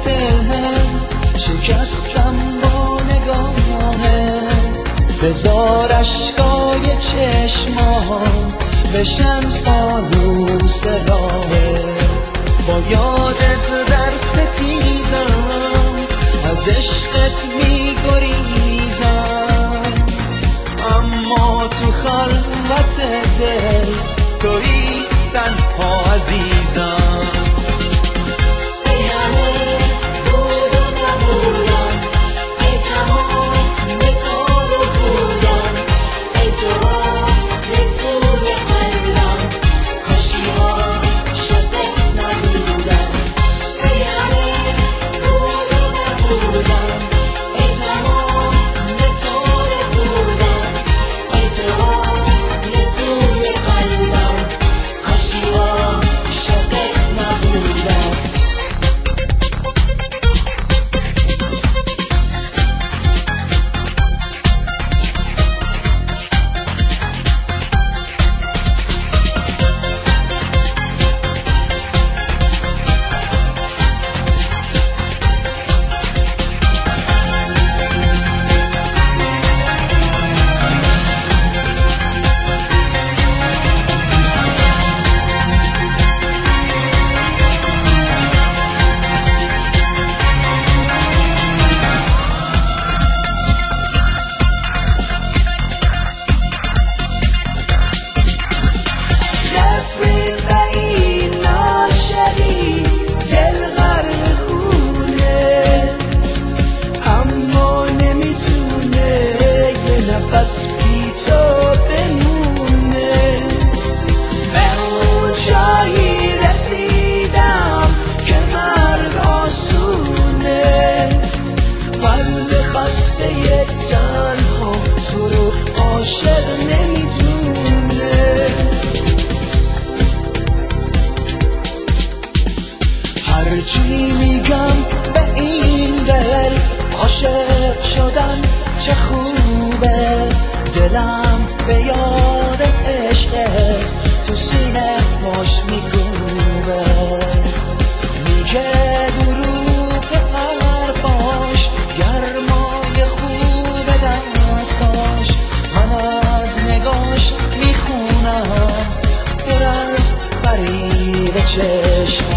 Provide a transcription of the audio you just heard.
شکستم با نگاهت، بذار اشکای چشمام بشن فانوس راهت. با یادت در ستیزم از عشقت میگریزم، اما تو خلوت دل تویی تنها عزیزم. ای همه بود و نبودم، ای تمام تو رو بودم، ای تو رسوی قلبم، کاشی عاشقت نبودم. ای همه بود و نبودم، ای تمام تو رو بودم، ای تو رسوی قلبم، کاشی عاشقت نبودم. بس بی تو بمونه، به اون جایی رسیدم که مرگ آسونه، قلب خسته تنها تو رو عاشق نمیدونه. هرچی میگم به این دل، عاشق شدن چه خوبه، دلم به یاد عشقت تو سینه باش میگوبه. میگه دروغ حرفاش، گرمای خوب دستاش، من از نگاش میخونم پر از فریب چشم.